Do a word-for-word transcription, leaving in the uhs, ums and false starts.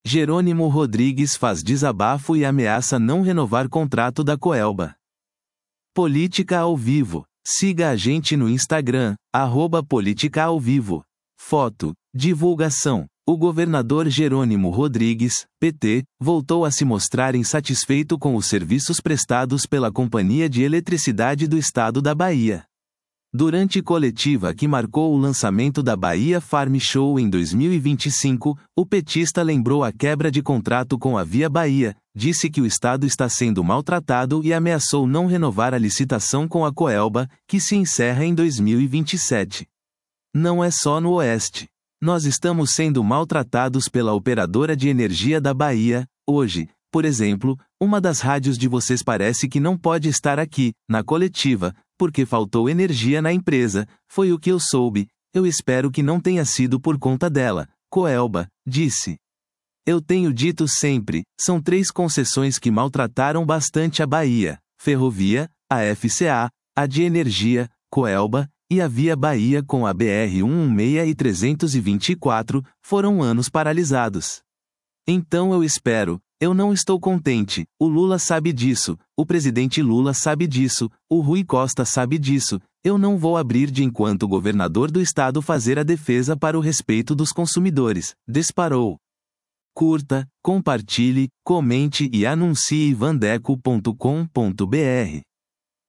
Jerônimo Rodrigues faz desabafo e ameaça não renovar contrato da Coelba. Política ao vivo. Siga a gente no Instagram, arroba Política ao Vivo. Foto. Divulgação. O governador Jerônimo Rodrigues, P T, voltou a se mostrar insatisfeito com os serviços prestados pela Companhia de Eletricidade do Estado da Bahia. Durante coletiva que marcou o lançamento da Bahia Farm Show em dois mil e vinte e cinco, o petista lembrou a quebra de contrato com a Via Bahia, disse que o Estado está sendo maltratado e ameaçou não renovar a licitação com a Coelba, que se encerra em dois mil e vinte e sete. Não é só no Oeste. Nós estamos sendo maltratados pela operadora de energia da Bahia. Hoje, por exemplo, uma das rádios de vocês parece que não pode estar aqui, na coletiva, porque faltou energia na empresa, foi o que eu soube. Eu espero que não tenha sido por conta dela, Coelba disse. Eu tenho dito sempre, são três concessões que maltrataram bastante a Bahia: Ferrovia, a F C A, a de Energia, Coelba, e a Via Bahia com a B R cento e dezesseis e trezentos e vinte e quatro, foram anos paralisados. Então eu espero, eu não estou contente, o Lula sabe disso, o presidente Lula sabe disso, o Rui Costa sabe disso, eu não vou abrir de enquanto governador do estado fazer a defesa para o respeito dos consumidores, disparou. Curta, compartilhe, comente e anuncie vandeco ponto com ponto br.